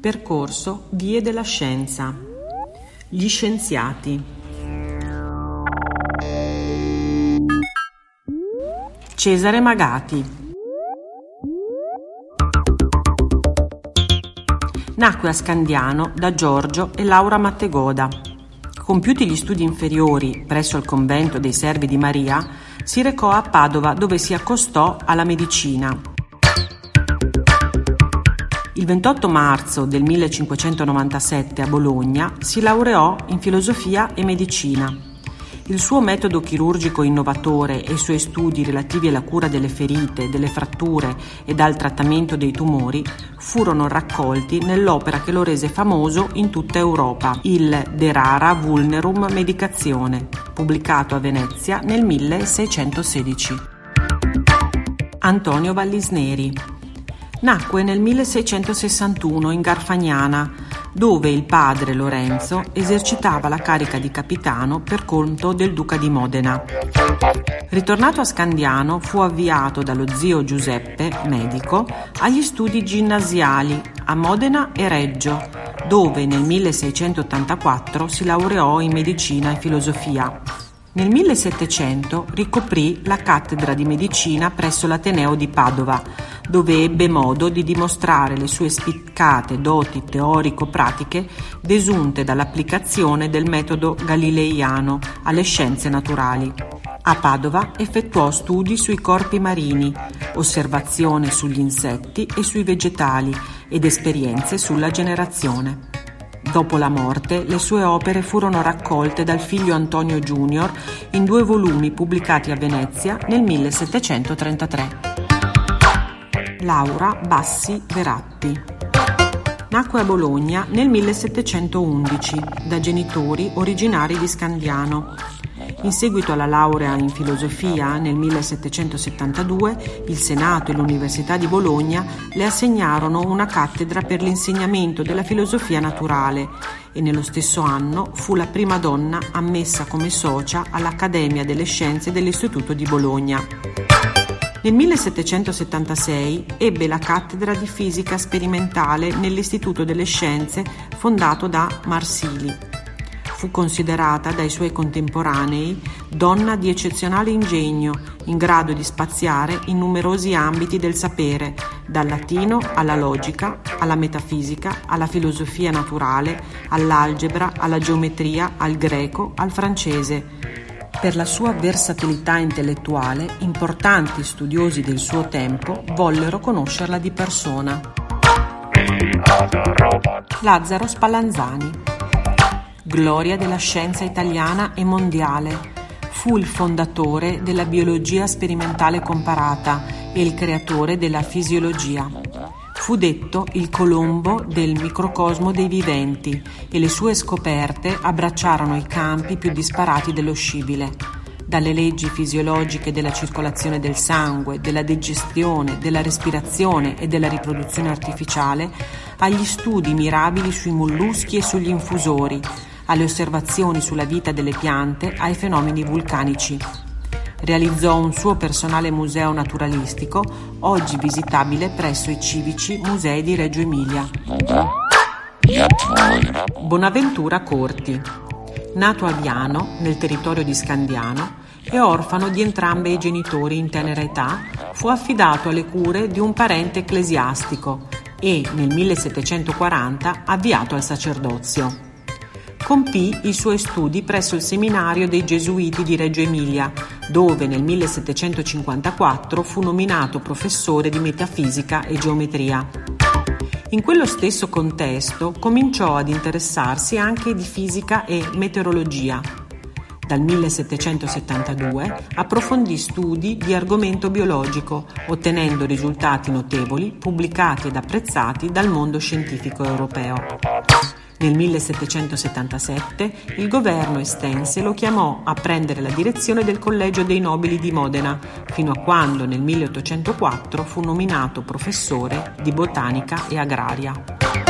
Percorso Vie della Scienza. Gli scienziati. Cesare Magati. Nacque a Scandiano da Giorgio e Laura Mattegoda. Compiuti gli studi inferiori presso il convento dei Servi di Maria, si recò a Padova, dove si accostò alla medicina. Il 28 marzo del 1597 a Bologna si laureò in filosofia e medicina. Il suo metodo chirurgico innovatore e i suoi studi relativi alla cura delle ferite, delle fratture ed al trattamento dei tumori furono raccolti nell'opera che lo rese famoso in tutta Europa, il De Rara Vulnerum Medicatione, pubblicato a Venezia nel 1616. Antonio Vallisneri. Nacque nel 1661 in Garfagnana, dove il padre Lorenzo esercitava la carica di capitano per conto del duca di Modena. Ritornato a Scandiano, fu avviato dallo zio Giuseppe, medico, agli studi ginnasiali a Modena e Reggio, dove nel 1684 si laureò in medicina e filosofia. Nel 1700 ricoprì la cattedra di medicina presso l'Ateneo di Padova, dove ebbe modo di dimostrare le sue spiccate doti teorico-pratiche desunte dall'applicazione del metodo galileiano alle scienze naturali. A Padova effettuò studi sui corpi marini, osservazione sugli insetti e sui vegetali ed esperienze sulla generazione. Dopo la morte, le sue opere furono raccolte dal figlio Antonio Junior in 2 volumi pubblicati a Venezia nel 1733. Laura Bassi Veratti. Nacque a Bologna nel 1711 da genitori originari di Scandiano. In seguito alla laurea in filosofia nel 1772, il Senato e l'Università di Bologna le assegnarono una cattedra per l'insegnamento della filosofia naturale e nello stesso anno fu la prima donna ammessa come socia all'Accademia delle Scienze dell'Istituto di Bologna. Nel 1776 ebbe la cattedra di fisica sperimentale nell'Istituto delle Scienze fondato da Marsili. Fu considerata dai suoi contemporanei donna di eccezionale ingegno, in grado di spaziare in numerosi ambiti del sapere, dal latino alla logica, alla metafisica, alla filosofia naturale, all'algebra, alla geometria, al greco, al francese. Per la sua versatilità intellettuale, importanti studiosi del suo tempo vollero conoscerla di persona. Lazzaro Spallanzani. Gloria della scienza italiana e mondiale, fu il fondatore della biologia sperimentale comparata e il creatore della fisiologia. Fu detto il Colombo del microcosmo dei viventi e le sue scoperte abbracciarono i campi più disparati dello scibile, dalle leggi fisiologiche della circolazione del sangue, della digestione, della respirazione e della riproduzione artificiale, agli studi mirabili sui molluschi e sugli infusori, alle osservazioni sulla vita delle piante, ai fenomeni vulcanici. Realizzò un suo personale museo naturalistico, oggi visitabile presso i civici musei di Reggio Emilia. Bonaventura Corti. Nato a Viano, nel territorio di Scandiano, e orfano di entrambi i genitori in tenera età, fu affidato alle cure di un parente ecclesiastico e, nel 1740, avviato al sacerdozio. Compì i suoi studi presso il seminario dei Gesuiti di Reggio Emilia, dove nel 1754 fu nominato professore di metafisica e geometria. In quello stesso contesto cominciò ad interessarsi anche di fisica e meteorologia. Dal 1772 approfondì studi di argomento biologico, ottenendo risultati notevoli, pubblicati ed apprezzati dal mondo scientifico europeo. Nel 1777 il governo estense lo chiamò a prendere la direzione del Collegio dei Nobili di Modena, fino a quando nel 1804 fu nominato professore di botanica e agraria.